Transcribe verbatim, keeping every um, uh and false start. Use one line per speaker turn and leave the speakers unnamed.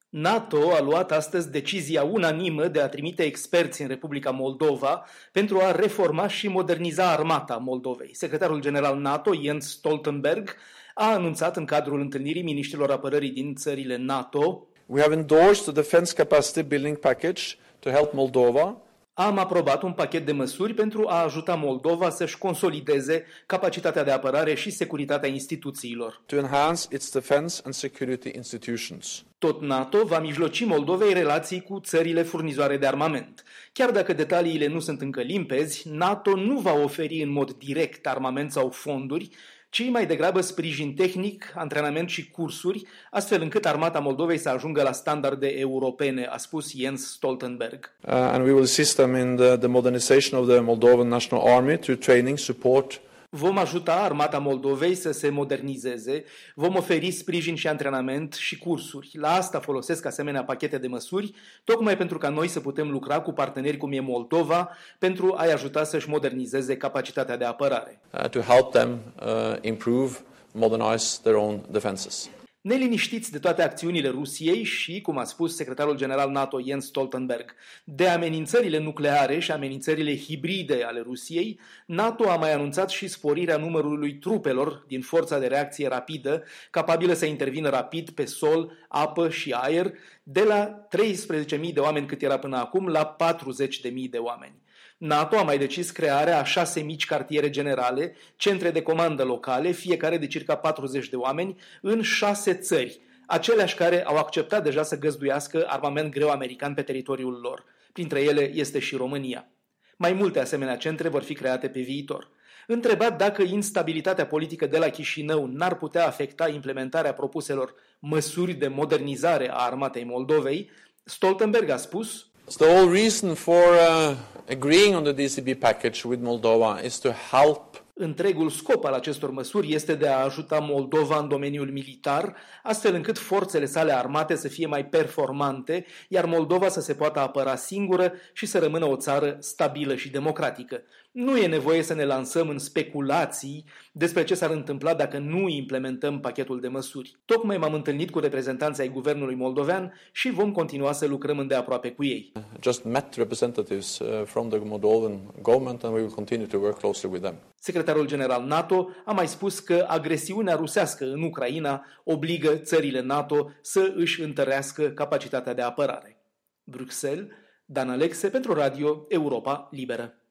NATO a luat astăzi decizia unanimă de a trimite experți în Republica Moldova pentru a reforma și moderniza armata Moldovei. Secretarul general NATO, Jens Stoltenberg, a anunțat în cadrul întâlnirii miniștrilor apărării din țările NATO:
We have endorsed the defense capacity building package to help Moldova.
Am aprobat un pachet de măsuri pentru a ajuta Moldova să-și consolideze capacitatea de apărare și securitatea instituțiilor.
To enhance its defense and security institutions.
Tot NATO va mijloci Moldovei relații cu țările furnizoare de armament. Chiar dacă detaliile nu sunt încă limpezi, NATO nu va oferi în mod direct armament sau fonduri, ci mai degrabă sprijin tehnic, antrenament și cursuri, astfel încât armata Moldovei să ajungă la standarde europene, a spus Jens Stoltenberg.
Uh, and we will assist them in the, the modernization of the Moldovan National Army through training, support.
Vom ajuta armata Moldovei să se modernizeze, vom oferi sprijin și antrenament și cursuri. La asta folosesc asemenea pachete de măsuri, tocmai pentru ca noi să putem lucra cu parteneri cum e Moldova, pentru a-i ajuta să-și modernizeze capacitatea de apărare.
Uh, to help them uh, improve, modernize their own defenses.
Neliniștiți de toate acțiunile Rusiei și, cum a spus secretarul general NATO Jens Stoltenberg, de amenințările nucleare și amenințările hibride ale Rusiei, NATO a mai anunțat și sporirea numărului trupelor din forța de reacție rapidă, capabilă să intervină rapid pe sol, apă și aer, de la treisprezece mii de oameni cât era până acum la patruzeci de mii de oameni. NATO a mai decis crearea a șase mici cartiere generale, centre de comandă locale, fiecare de circa patruzeci de oameni, în șase țări, aceleași care au acceptat deja să găzduiască armament greu american pe teritoriul lor. Printre ele este și România. Mai multe asemenea centre vor fi create pe viitor. Întrebat dacă instabilitatea politică de la Chișinău n-ar putea afecta implementarea propuselor măsuri de modernizare a armatei Moldovei, Stoltenberg a spus:
So the whole reason for uh, agreeing on the D C B package with Moldova is to help.
Întregul scop al acestor măsuri este de a ajuta Moldova în domeniul militar, astfel încât forțele sale armate să fie mai performante, iar Moldova să se poată apăra singură și să rămână o țară stabilă și democratică. Nu e nevoie să ne lansăm în speculații despre ce s-ar întâmpla dacă nu implementăm pachetul de măsuri. Tocmai m-am întâlnit cu reprezentanții ai guvernului moldovean și vom continua să lucrăm îndeaproape cu ei.
Just met representatives from the Moldovan government and we will continue to work closely with them.
Secretarul general NATO a mai spus că agresiunea rusească în Ucraina obligă țările NATO să își întărească capacitatea de apărare. Bruxelles, Dan Alexe pentru Radio Europa Liberă.